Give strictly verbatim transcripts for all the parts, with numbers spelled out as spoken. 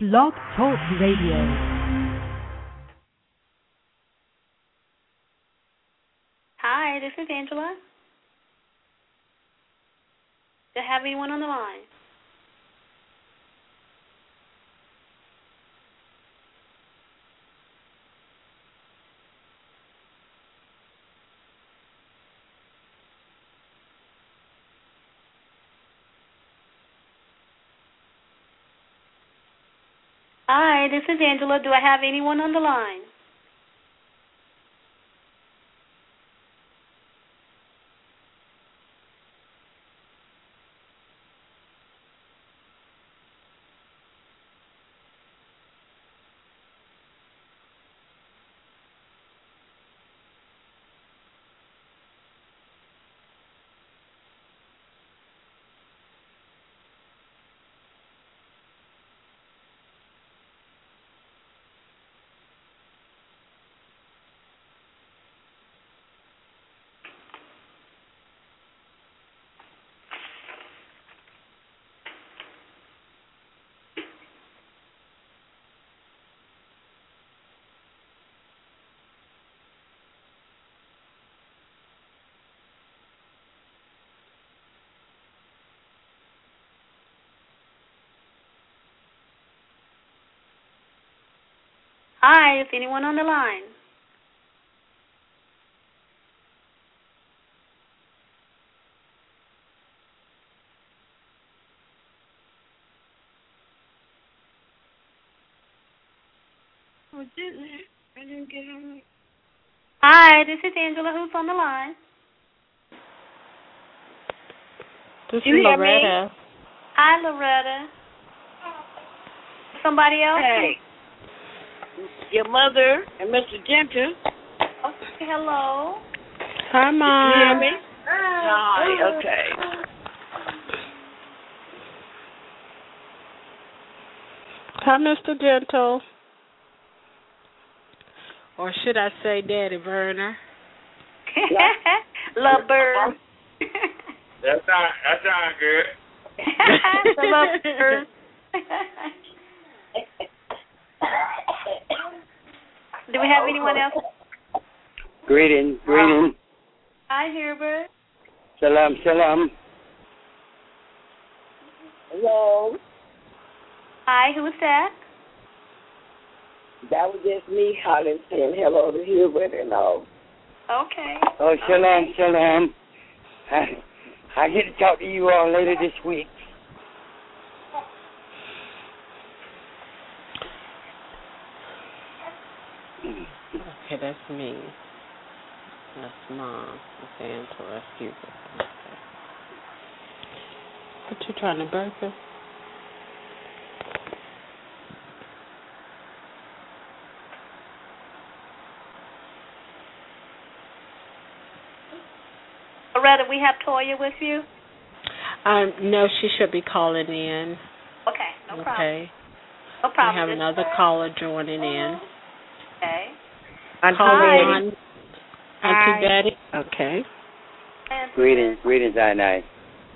Blog Talk Radio. Hi, this is Angela. Do I have anyone on the line? Hi, this is Angela. Do I have anyone on the line? Hi, is anyone on the line? Oh, didn't I? I didn't get on. Hi, this is Angela. Who's on the line? This is You hear Loretta. me? Hi, Loretta. Somebody else? Hey, your mother and Mister Genter. Okay, hello. Hi, You Mom. hear me? Hi, okay. Hi, Mister Gentle. Or should I say Daddy Verner? Love bird. That sound that sound good. The love bird. Do we have anyone else? Greetings, greetings. Hi, Hubert. Salam, salam. Hello. Hi, who's that? That was just me calling, saying hello to Hubert and all. Okay. Oh, salam, Okay. salam. I, I get to talk to you all later this week. Okay, that's me. That's Mom. That's Angela. That's Hubert. Okay. What you trying to burp her? Loretta, we have Toya with you? Um, no, she should be calling in. Okay, no problem. Okay. No problem. We have another caller joining in. Okay. Auntie Caller Betty. one. Auntie Betty. Okay. Greetings, greetings, I night.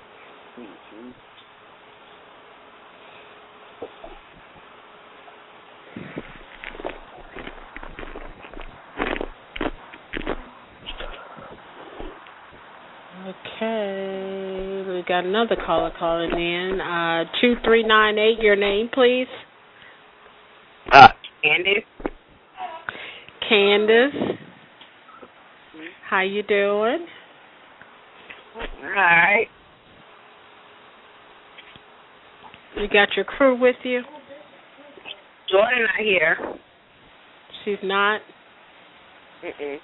Okay, we got another caller calling in. Uh, two three nine eight. Your name, please. Uh, Candy? Candace. How you doing? All right. You got your crew with you? Jordan not here. She's not. Mm-mm.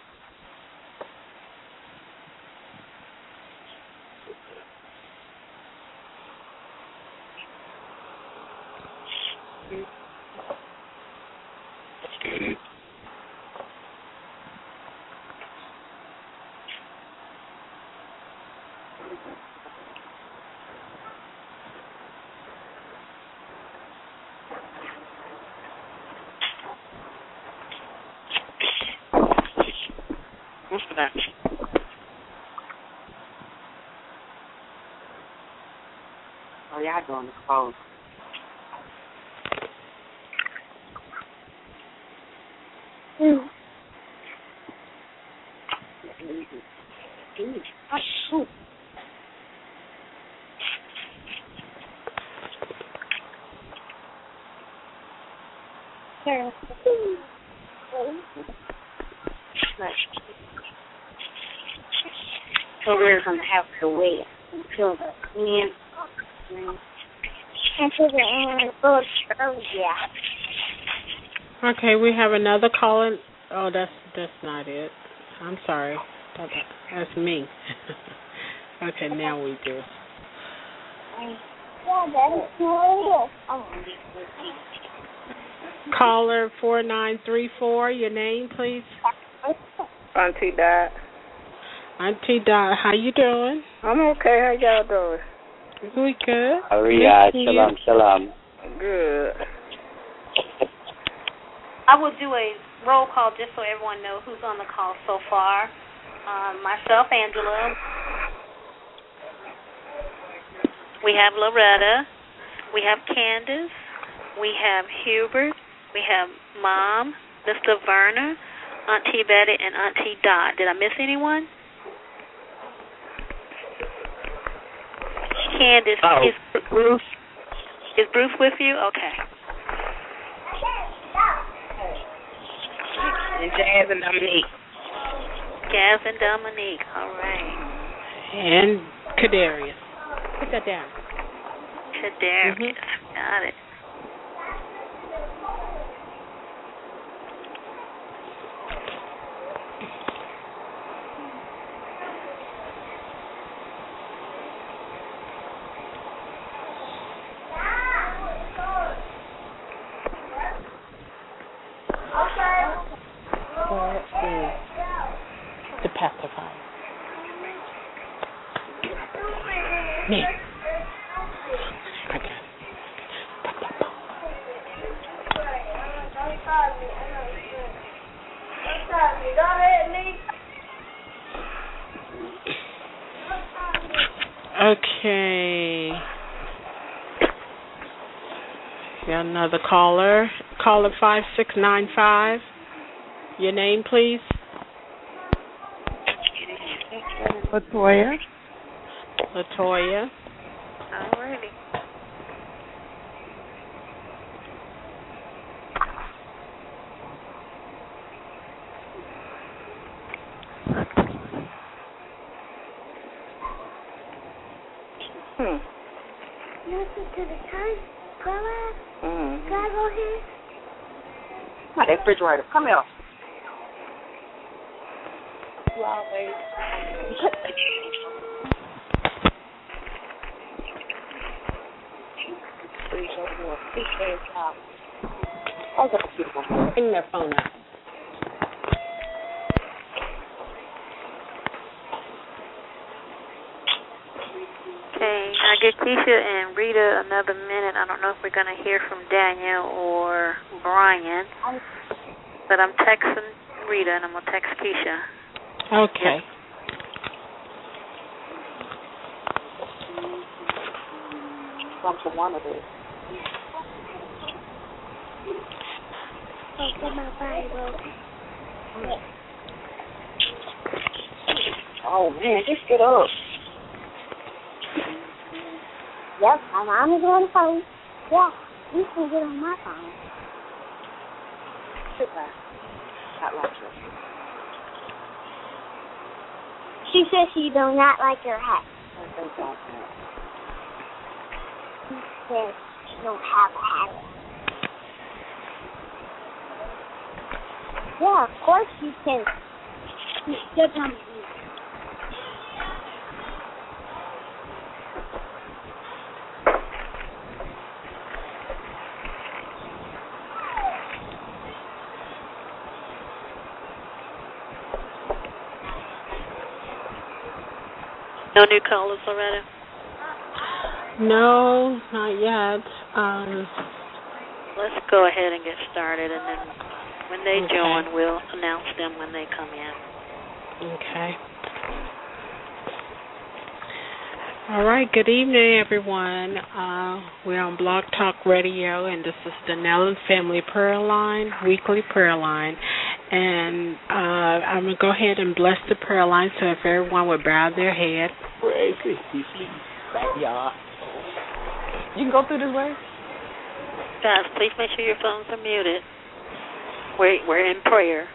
What's that? Oh, y'all doing the phone. Mm. So we're going to have to wait until the end. Until the end of the yeah. Okay, we have another caller. Oh, that's that's not it. I'm sorry. That- That's me. Okay, now we do. Yeah, that's cool. Oh. Caller four nine three four, your name, please. Auntie Dot. Auntie Dot, how you doing? I'm okay. How y'all doing? We good. Hallelujah. Good to Shalom, you. shalom. Good. I will do a roll call just so everyone knows who's on the call so far. Um, myself, Angela. We have Loretta. We have Candace. We have Hubert. We have Mom, Mister Verner, Auntie Betty, and Auntie Dot. Did I miss anyone? Candace, Oh, is Bruce. Is Bruce with you? Okay. And Jazz and Dominique. Jazz and Dominique. All right. And Kadarius. Put that down. Kadarius. Mm-hmm. Got it. Where is the pacifier? Me. I got it. Okay. Got another caller. Caller five six nine five. Your name, please. Latoya. Latoya. All righty. Hmm. Listen to the time, Grandma. Mm-hmm. Can I go here? My refrigerator. Come here. Bring their phone out. Okay, I give Keisha and Rita another minute. I don't know if we're going to hear from Daniel or Brian, but I'm texting Rita and I'm going to text Keisha. Okay. Yep. Come to one of it. Open my Bible. Oh, man, just get up. Yep, my mom is on the phone. Yeah, you can get on my phone. Sit back. Not like this. She says she do not like your hat. I think that's it. She says she don't have a hat. Yeah, of course you can. Good on me. No new callers already? No, not yet. Um, Let's go ahead and get started, and then when they Okay. join, we'll announce them when they come in. okay. All right, good evening, everyone. Uh, we're on Blog Talk Radio, and this is the Nellen Family Prayer Line, weekly prayer line. And uh, I'm going to go ahead and bless the prayer line, so if everyone would bow their head. Praise the backyard. You can go through this way. Guys, please make sure your phones are muted. We're, we're in prayer.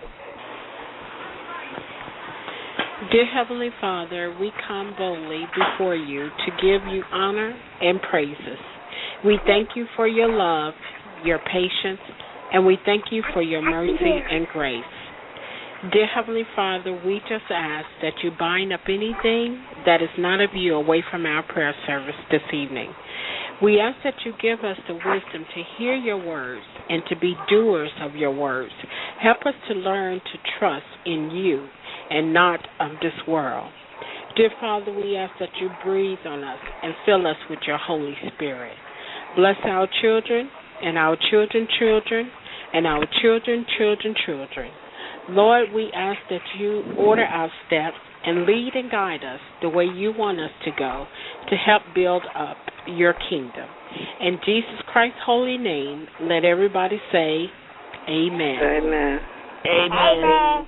Dear Heavenly Father, we come boldly before you to give you honor and praises. We thank you for your love, your patience, and we thank you for your mercy and grace. Dear Heavenly Father, we just ask that you bind up anything that is not of you away from our prayer service this evening. We ask that you give us the wisdom to hear your words and to be doers of your words. Help us to learn to trust in you and not of this world. Dear Father, we ask that you breathe on us and fill us with your Holy Spirit. Bless our children and our children's children and our children, children, children. Lord, we ask that you order our steps and lead and guide us the way you want us to go to help build up your kingdom. In Jesus Christ's holy name, let everybody say amen. Amen. Amen. Amen.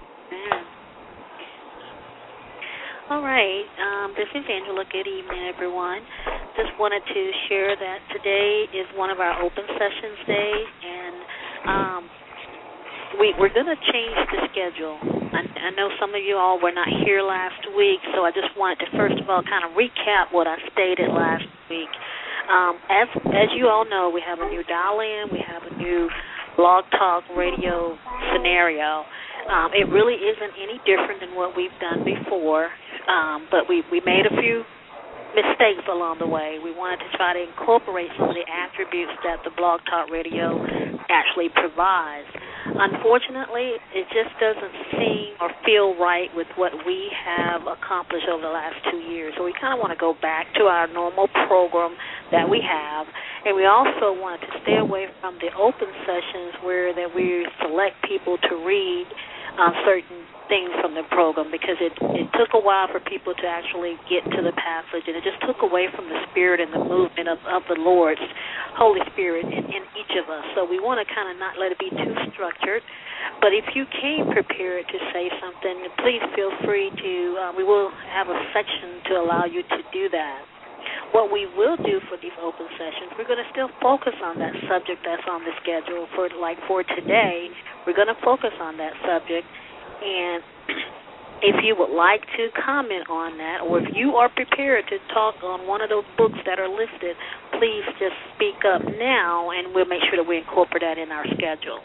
All right, um, this is Angela. Good evening, everyone. Just wanted to share that today is one of our open sessions day, and um, we, we're going to change the schedule. I, I know some of you all were not here last week, so I just wanted to first of all kind of recap what I stated last week. Um, as as you all know, we have a new dial-in, we have a new Blog Talk Radio scenario. Um, it really isn't any different than what we've done before, um, but we, we made a few mistakes along the way. We wanted to try to incorporate some of the attributes that the Blog Talk Radio actually provides. Unfortunately, it just doesn't seem or feel right with what we have accomplished over the last two years. So we kind of want to go back to our normal program that we have, and we also wanted to stay away from the open sessions where that we select people to read uh, certain things from the program, because it, it took a while for people to actually get to the passage, and it just took away from the spirit and the movement of, of the Lord's Holy Spirit in, in each of us. So we want to kind of not let it be too structured. But if you came prepared to say something, please feel free to, uh, we will have a section to allow you to do that. What we will do for these open sessions, we're going to still focus on that subject that's on the schedule. For like for today, we're going to focus on that subject. And if you would like to comment on that, or if you are prepared to talk on one of those books that are listed, please just speak up now, and we'll make sure that we incorporate that in our schedule.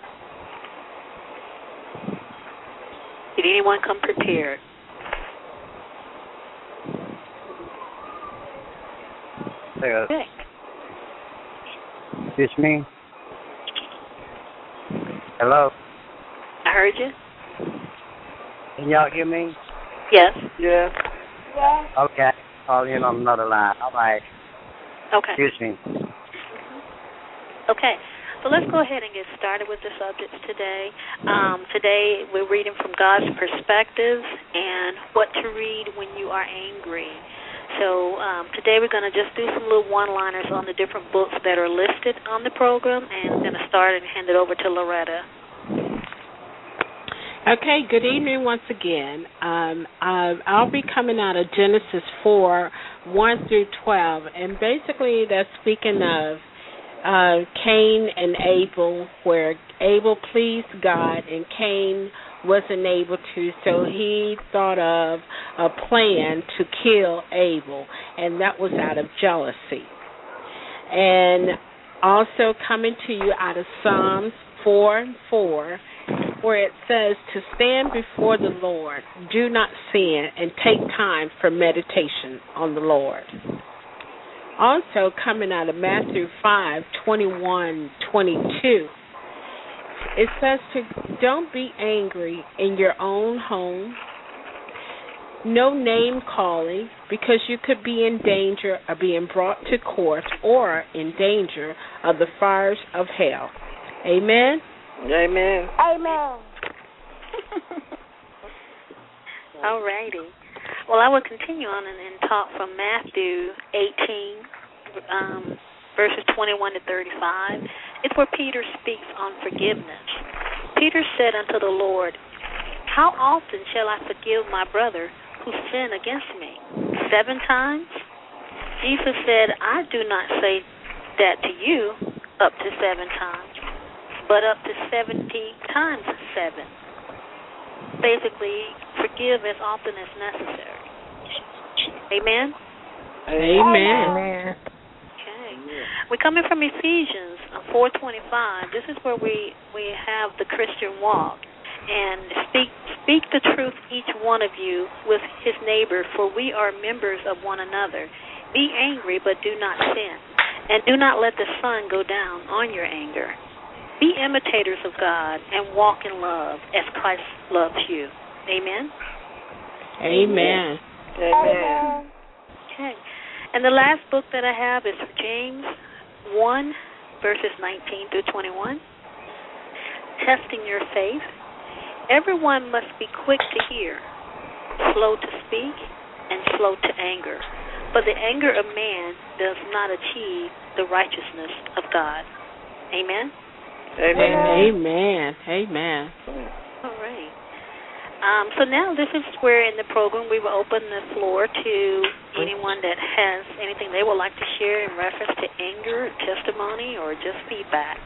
Did anyone come prepared? Okay. This me? Hello? I heard you. Can y'all hear me? Yes. Yeah. Yes. Okay. Call in on another line. All right. Okay. Excuse me. Okay. So let's go ahead and get started with the subjects today. Um, today we're reading from God's perspective and what to read when you are angry. So um, today we're going to just do some little one-liners on the different books that are listed on the program, and I'm going to start and hand it over to Loretta. Okay, good evening once again. Um, uh, I'll be coming out of Genesis four, one through twelve, and basically that's speaking of uh, Cain and Abel, where Abel pleased God and Cain wasn't able to, so he thought of a plan to kill Abel, and that was out of jealousy. And also coming to you out of Psalms four and four, where it says to stand before the Lord, do not sin, and take time for meditation on the Lord. Also coming out of Matthew five, twenty-one, twenty-two, it says to don't be angry in your own home, no name calling, because you could be in danger of being brought to court or in danger of the fires of hell. Amen? Amen. Amen. All righty. Well, I will continue on and, and talk from Matthew eighteen, um, verses twenty-one to thirty-five. It's where Peter speaks on forgiveness. Peter said unto the Lord, how often shall I forgive my brother who sin against me? Seven times? Jesus said, I do not say that to you up to seven times, but up to seventy times seven. Basically, forgive as often as necessary. Amen? Amen. Amen. Okay. We're coming from Ephesians four twenty-five. This is where we, we have the Christian walk. And speak speak the truth, each one of you, with his neighbor, for we are members of one another. Be angry, but do not sin. And do not let the sun go down on your anger. Be imitators of God and walk in love as Christ loves you. Amen? Amen. Amen. Okay. And the last book that I have is James one, verses nineteen through twenty-one. Testing your faith. Everyone must be quick to hear, slow to speak, and slow to anger. But the anger of man does not achieve the righteousness of God. Amen? Amen. Amen. Amen. All right. Um, so now this is where in the program we will open the floor to anyone that has anything they would like to share in reference to anger, testimony, or just feedback.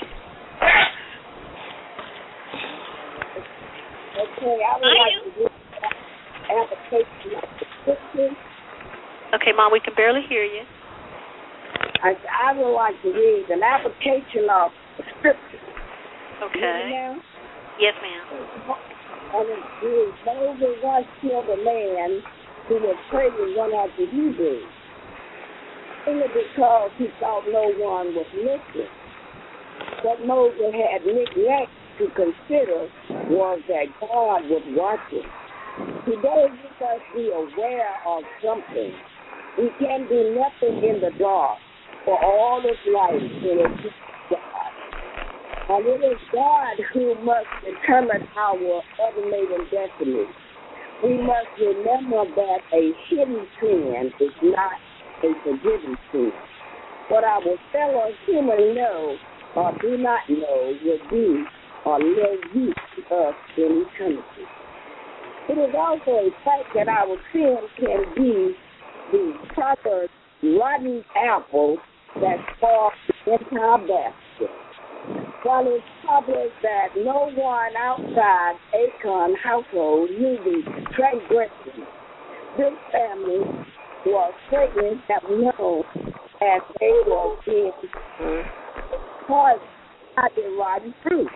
Okay, I would like to do an application of the scripture. Okay, Mom, we can barely hear you. I, I would like to read an application of the scripture. Okay. Now? Yes, ma'am. And it is Moses once killed a man who was praying one of the Hebrews, only because he thought no one was listening. What Moses had neglected to consider was that God was watching. Today we must be aware of something. We can do nothing in the dark, for all is light in it is God. And it is God who must determine our ultimate destiny. We must remember that a hidden sin is not a forgiven sin. What our fellow humans know or do not know will be or live use to us in eternity. It is also a fact that our sin can be the proper rotten apple that falls into our basket. While it's obvious that no one outside Acon household knew the transgression, this family was certainly have known as they were being caused by the rotten fruit.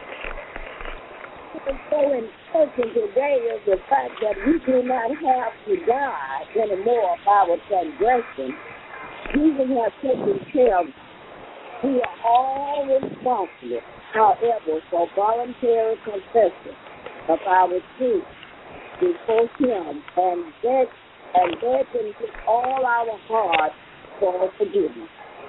What is so important today is the fact that we do not have to die anymore of our transgression. Jesus has taken care of us. We are all responsible, however, for voluntary confession of our sins before Him and beg and begging with all our heart for forgiveness.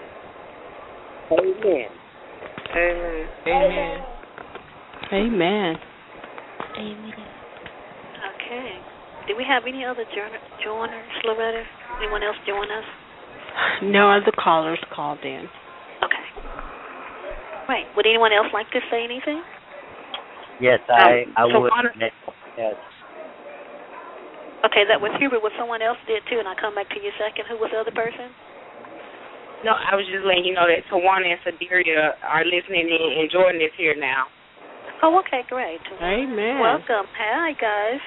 Amen. Amen. Amen. Amen. Amen. Okay. Do we have any other joiner- joiners, Loretta? Anyone else join us? No other callers called in. Okay. Right. Would anyone else like to say anything? Yes, I, Um, I so would. honor- Yes. Okay, that was Hubert. What someone else did too, and I'll come back to you a second. Who was the other person? No, I was just letting you know that Tawana and Sadiria are listening in, and Jordan is here now. Oh, okay, great. Amen. Welcome. Hi, guys.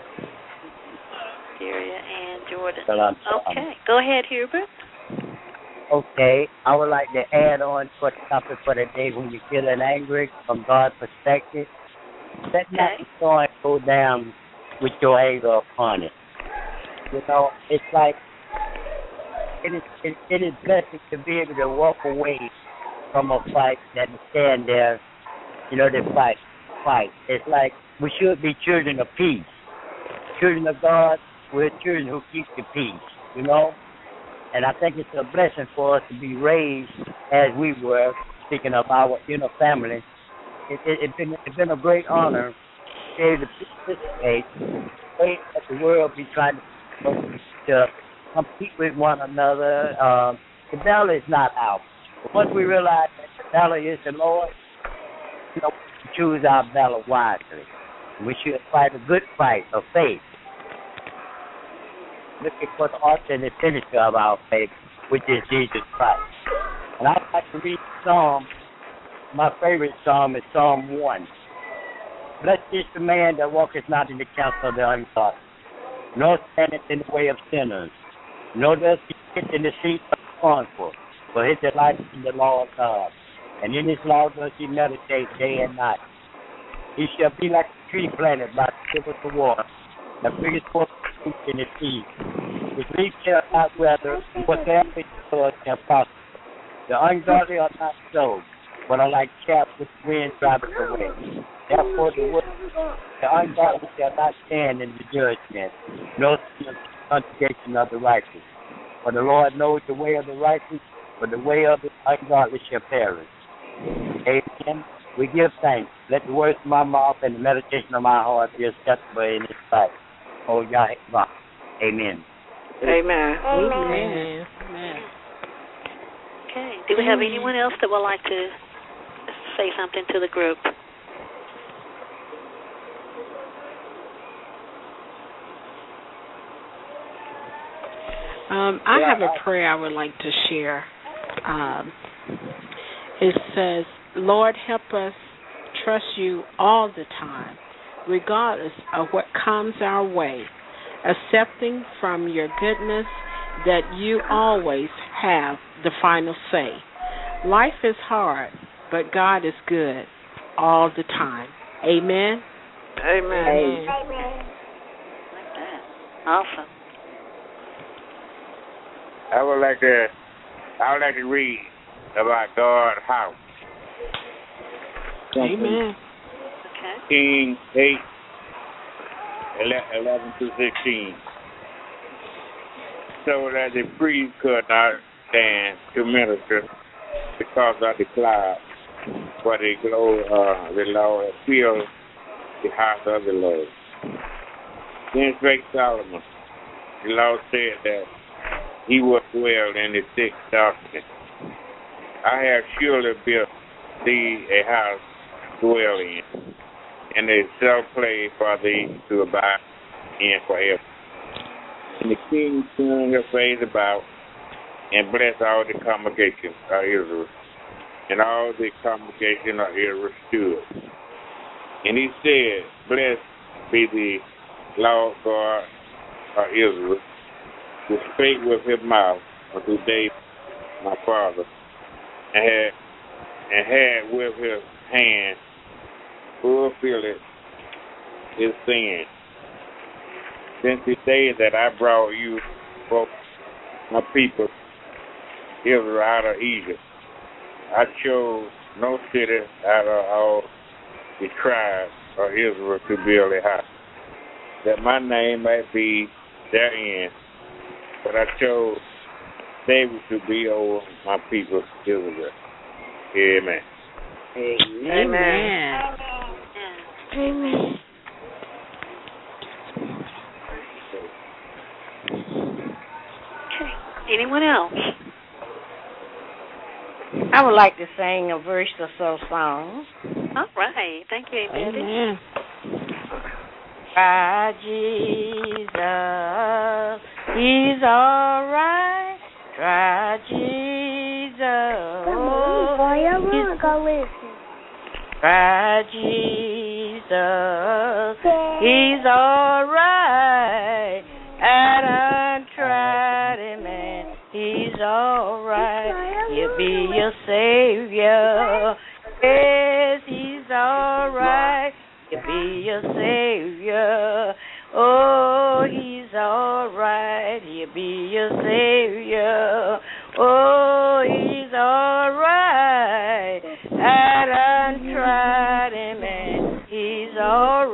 Syria and Jordan. Salam. Okay, go ahead, Hubert. Okay, I would like to add on for the topic for the day when you're feeling angry from God's perspective. Let not Okay. the sun go down with your anger upon it. You know, it's like it is it, it is blessed to be able to walk away from a fight that is stand there, you know, they fight, fight. It's like we should be children of peace. Children of God, we're children who keep the peace, you know? And I think it's a blessing for us to be raised as we were, speaking of our inner family. It, it, it's been it's been a great honor to be able to participate, wait that the world be trying to to compete with one another. Um, the battle is not ours. But once we realize that the battle is the Lord, you know, we choose our battle wisely. We should fight a good fight of faith, looking for the author and the finisher of our faith, which is Jesus Christ. And I'd like to read Psalm. My favorite psalm is Psalm one. Blessed is the man that walketh not in the counsel of the ungodly, nor standeth in the way of sinners, nor does he sit in the seat of the scornful, but his delight is in the law of God. And in his law does he meditate day and night. He shall be like a tree planted by the rivers of water, that bringeth forth fruit in its season. His leaf shall not wither, and whatsoever he doeth shall prosper. The ungodly are not so, but are like chaff which the wind driveth away. Therefore the, wood, the ungodly shall not stand in the judgment, nor see the congregation of the righteous. For the Lord knows the way of the righteous, but the way of the ungodly shall perish. Amen. We give thanks. Let the words of my mouth and the meditation of my heart be acceptable in His sight. Oh, Yahweh. Amen. Amen. Amen. Amen. Okay. Do we have anyone else that would like to say something to the group? Um, I have a prayer I would like to share. Um, it says, Lord, help us trust you all the time, regardless of what comes our way, accepting from your goodness that you always have the final say. Life is hard, but God is good all the time. Amen? Amen. Amen. Like that. Awesome. I would like to, I would like to read about God's house. Amen. Okay. King eight, eleven to sixteen. So that the priest could not stand to minister because of the cloud, but the glory, uh, the Lord filled the house of the Lord. Then spake Solomon. The Lord said that he would dwell in the thick darkness. I have surely built thee a house to dwell in, and a self place for thee to abide in forever. And the king turned his face about and blessed all the congregation of Israel. And all the congregation of Israel stood. And he said, Blessed be the Lord God of Israel, who spake with his mouth unto David my father, and had and had with his hand fulfilled his sin. Since the day that I brought you both my people Israel out of Egypt, I chose no city out of all the tribes of Israel to build a house, that my name might be therein. But I chose David to be over my people Israel. Amen. Amen. Amen. Amen. Okay. Anyone else? I would like to sing a verse or so song. All right. Thank you, Betty. Amen. Try Jesus, He's all right. Try Jesus, oh, He's go listen. Try Jesus, He's all right. And untried Him, and He's all right. He'll be your Savior. Yes, He's all right. He'll be your Savior. Oh, He's all right. He'll be your Savior. Oh, He's all right. And untried Him, and He's all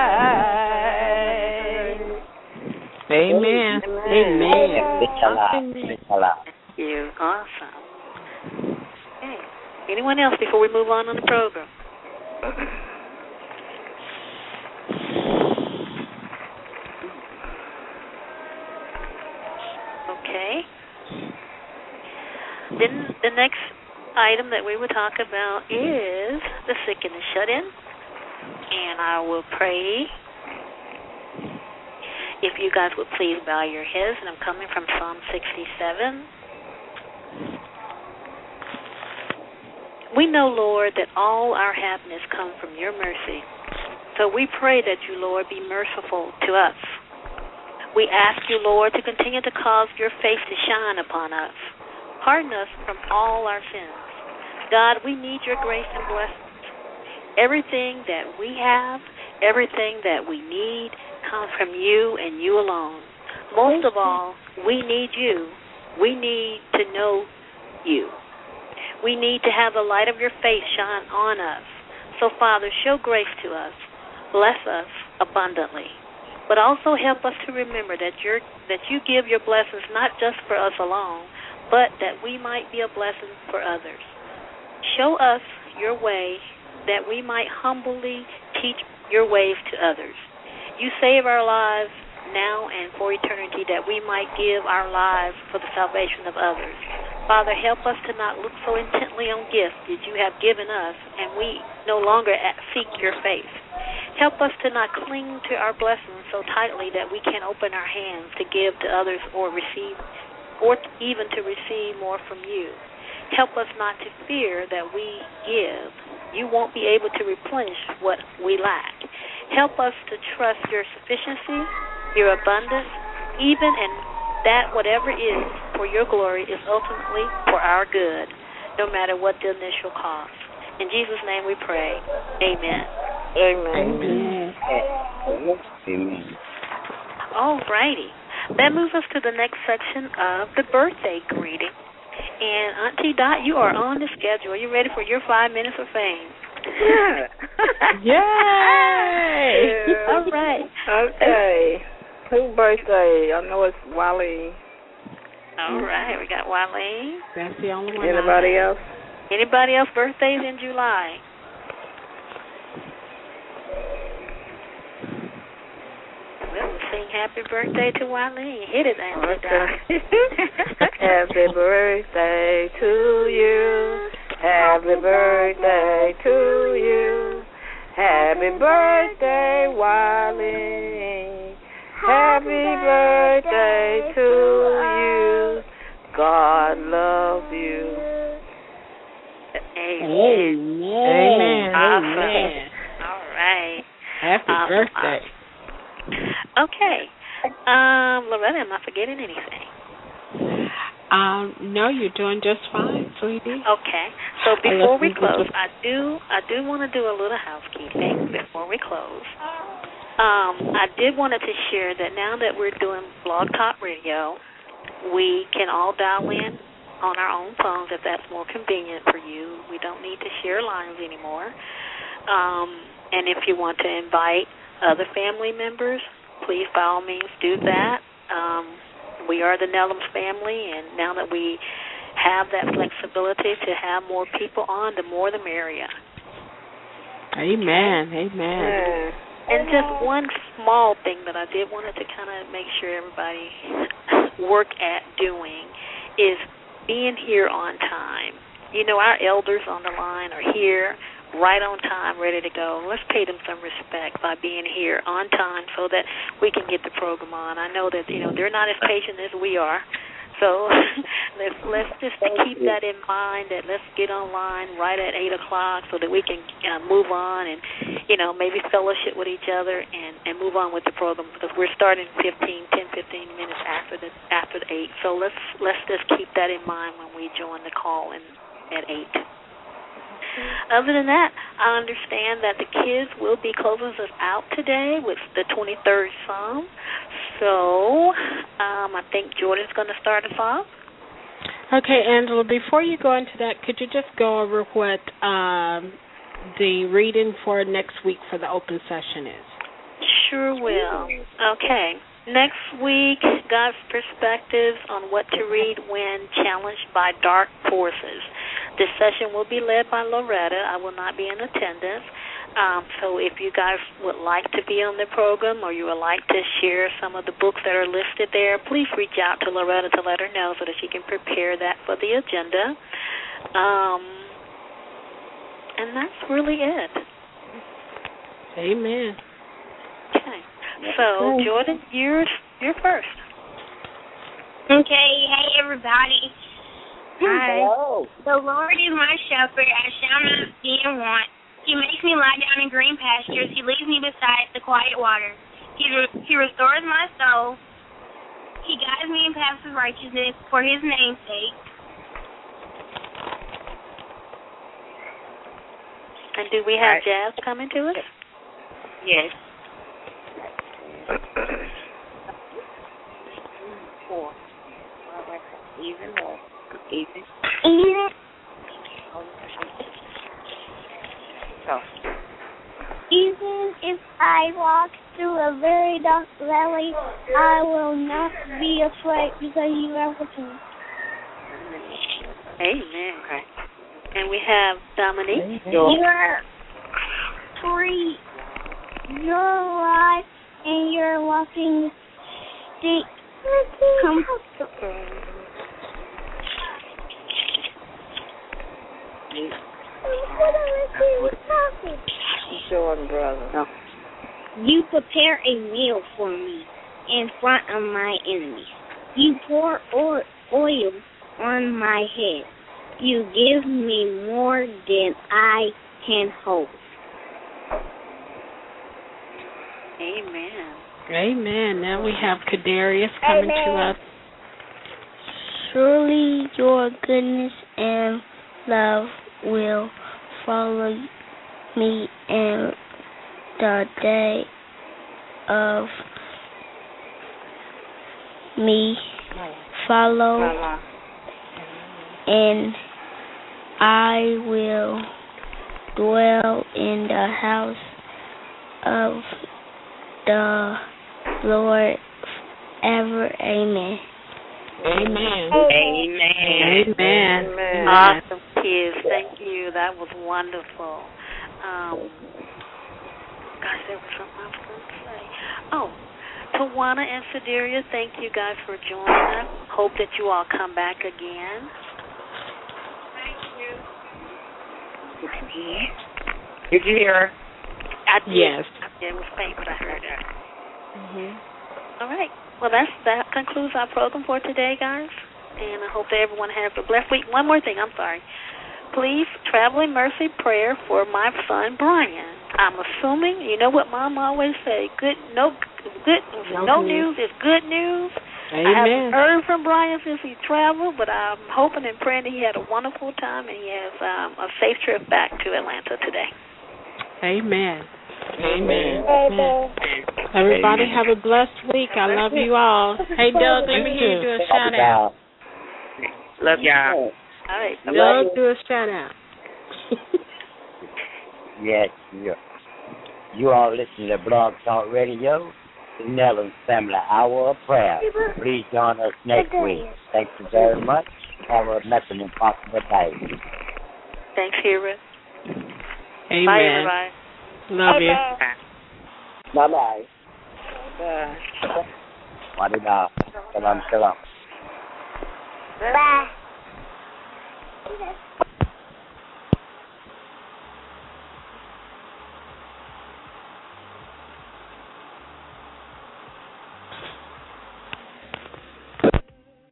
right. Amen. Amen. Thank you. Awesome. Okay. Anyone else before we move on on the program? item that we will talk about is the sick and the shut-in. And I will pray. If you guys would please bow your heads, and I'm coming from Psalm sixty-seven. We know, Lord, that all our happiness comes from your mercy. So we pray that you, Lord, be merciful to us. We ask you, Lord, to continue to cause your face to shine upon us. Pardon us from all our sins. God, we need your grace and blessings. Everything that we have, everything that we need comes from you and you alone. Most of all, we need you. We need to know you. We need to have the light of your face shine on us. So, Father, show grace to us. Bless us abundantly. But also help us to remember that you're, that you give your blessings not just for us alone, but that we might be a blessing for others. Show us your way that we might humbly teach your ways to others. You save our lives now and for eternity that we might give our lives for the salvation of others. Father, help us to not look so intently on gifts that you have given us and we no longer seek your face. Help us to not cling to our blessings so tightly that we can't open our hands to give to others or receive, or even to receive more from you. Help us not to fear that we give. You won't be able to replenish what we lack. Help us to trust your sufficiency, your abundance, even in that whatever is for your glory is ultimately for our good, no matter what the initial cost. In Jesus' name we pray. Amen. Amen. Amen. Amen. All righty. That moves us to the next section of the birthday greeting. And Auntie Dot, you are on the schedule. Are you ready for your five minutes of fame? Yeah. Yay! Yeah. All right. Okay. Whose birthday? I know it's Wally. All right. We got Wale. That's the only one. Anybody I else? Anybody else birthdays in July? Well, we'll sing happy birthday to Wale. Hit it, Auntie Okay. Dot. Happy birthday to you. Happy birthday to you. Happy birthday, Wally. Happy birthday to you. God love you. Amen. Amen. Awesome. Amen. All right. Happy Awesome. birthday. Okay. Um, Loretta, am I forgetting anything? Um, no, you're doing just fine, sweetie. Okay. So before we Listen, close, I do I do want to do a little housekeeping before we close. Um, I did wanted to share that now that we're doing Blog Talk Radio, we can all dial in on our own phones if that's more convenient for you. We don't need to share lines anymore. Um, and if you want to invite other family members, please by all means do that. Um, we are the Nellums family, and now that we have that flexibility to have more people on, the more the merrier. Amen. Amen. Yeah. And just one small thing that I did wanted to kind of make sure everybody work at doing is being here on time. You know, our elders on the line are here right on time, ready to go. Let's pay them some respect by being here on time so that we can get the program on. I know that, you know, they're not as patient as we are. So let's let's just keep that in mind, that let's get online right at eight o'clock so that we can uh, move on and, you know, maybe fellowship with each other and, and move on with the program, because we're starting fifteen, ten, fifteen minutes after the after the eight. So let's let's just keep that in mind when we join the call in at eight. Other than that, I understand that the kids will be closing us out today with the twenty-third Psalm. So um, I think Jordan's going to start us off. Okay, Angela, before you go into that, could you just go over what um, the reading for next week for the open session is? Sure will. Okay. Next week, God's perspectives on what to read when challenged by dark forces. This session will be led by Loretta. I will not be in attendance. Um, so if you guys would like to be on the program or you would like to share some of the books that are listed there, please reach out to Loretta to let her know so that she can prepare that for the agenda. Um, and that's really it. Amen. Okay. So, Jordan, you're, you're first. Okay. Hey, everybody. Hi. Hello. The Lord is my shepherd. I shall not be in want. He makes me lie down in green pastures. He leads me beside the quiet water. He, re- he restores my soul. He guides me in paths of righteousness for his name's sake. And do we have Right. Jazz coming to us? Yes. Four. Even more. Even. Even, So. even if I walk through a very dark valley, I will not be afraid because you are with me. Amen. Okay. And we have Dominique. You are free. Your life and your walking stick come. Jordan, brother. No. You prepare a meal for me in front of my enemies. You pour oil oil on my head. You give me more than I can hold. Amen. Amen. Now we have Kadarius coming to us. Surely your goodness and love will follow me in the day of me follow, Mama. and I will dwell in the house of the Lord ever. Amen. Amen. Amen. Amen. Amen. Awesome, kids. Thank you. That was wonderful. Um, gosh, there was something I was going to say. Oh, Tawana and Sideria, thank you guys for joining us. Hope that you all come back again. Did you hear her? I did. Yes. It was faint, but I heard it. Mhm. All right. Well, that's that concludes our program for today, guys. And I hope that everyone has a blessed week. One more thing, I'm sorry. Please, traveling mercy prayer for my son Brian. I'm assuming you know what Mom always say. Good, no, good, no, no news. news is good news. Amen. I haven't heard from Brian since he traveled, but I'm hoping and praying that he had a wonderful time and he has um, a safe trip back to Atlanta today. Amen. Amen. Amen. Everybody have a blessed week. I love you all. Hey, Doug, let me hear you do a shout out. Love y'all. All right. Doug, do a shout out. Yes, you. You all listen to Blog Talk Radio, the Nellis Family Hour of Prayer. Please join us next week. Thank you very much. Have a nothing impossible day. Thanks, Hira. Amen. Bye, everybody. Love you. Bye-bye. Bye. Wadida. Salam, salam. Bye.